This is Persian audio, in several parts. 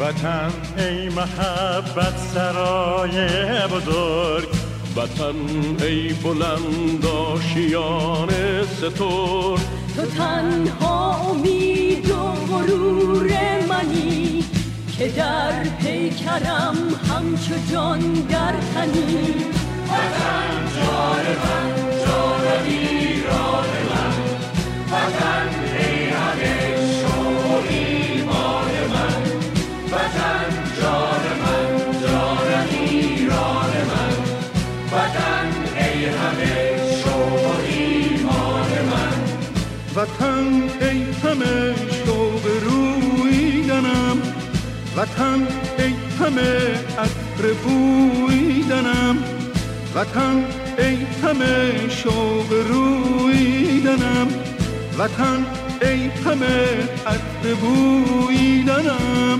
وطن ای محبت سرای بزرگ، وطن ای بلند آشیان ستور. تو تنها امید و غرور منی که در پیکرم همچو جان در تنی. وطن جان من، جان ایران من، وطن ای همه شوق ایمان من. وطن جان من، جان ایران من، وطن ای همه شوق ایمان من. وطن ای همه شوق رویدنم، وطن ای همه عطر بویدنم، وطن ای همه شوق رویدنم، وطن ای همه عطر بویدنم.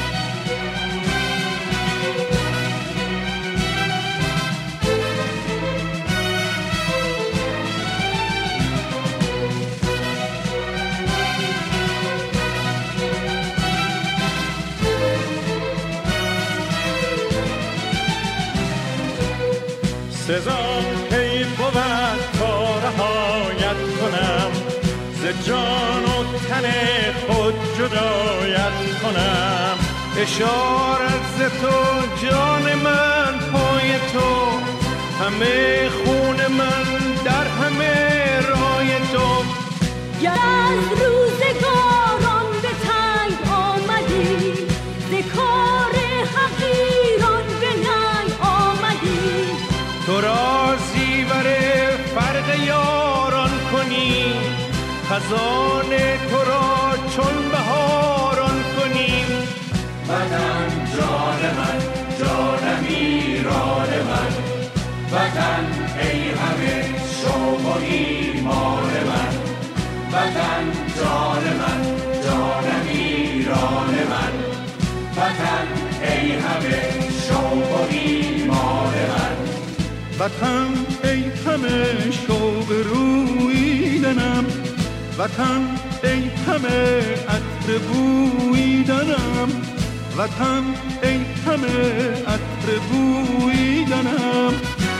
سزا کی بود تا رهایت کنم، ز جان و تن خود جدایت کنم. اشارت ز تو جان من پای تو، همه خون من در همه رای تو. گر از روزگاران به تنگ آمدی، ز کار حقیران به ننگ آمدی. تو را زیور فرق یاران کنی، خزان تو را چون بهاران کنی. وطن جان من، جانم ایران من، وطن ای همه شوق و ایمان من. وطن جان من، جانم ایران من، وطن ای همه شوق و ایمان من. وطن ای همه شوق رویدنم، وطن ای همه عطر بویدنم، وطن ای همه عطر بویدنم.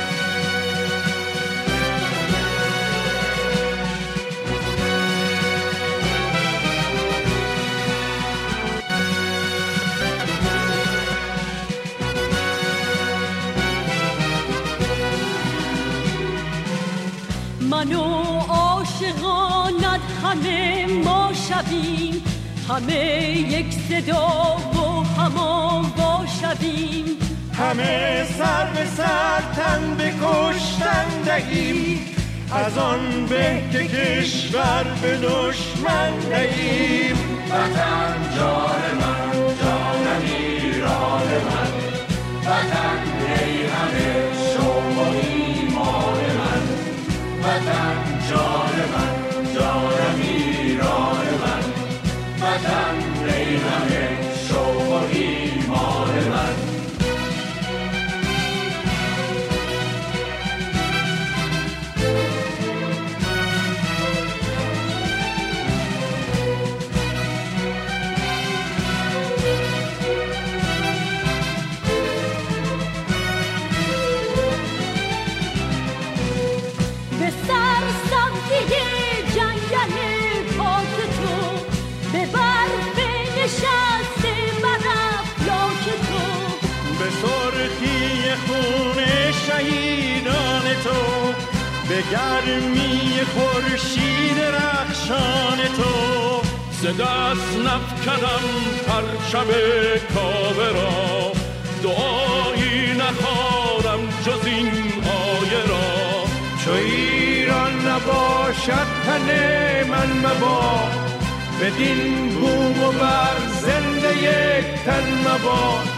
من و عاشقانت همه ما شویم، همه یک صدا و همان شویم. همه سر به سر تن به کشتن دهیم، از آن به که کشور به دشمن دهیم. وطن جان من، جانم ایران من، وطن ای همه شوق و ایمان من. وطن جان من، جانم ایران من، وطن ای همه شوق و ایمان من. به سر سبزی جنگل پاک تو، به برف نشست برافلاک تو، به سرخی خون شهیدان تو، به گرمی خورشید رخشان تو. ز دست نفکنم پرچم کعبه را، دعایی نخوانم جز این آیه را. چو ایران نباشد تن من مباد، بدین بوم و بر زنده یک تن مباد.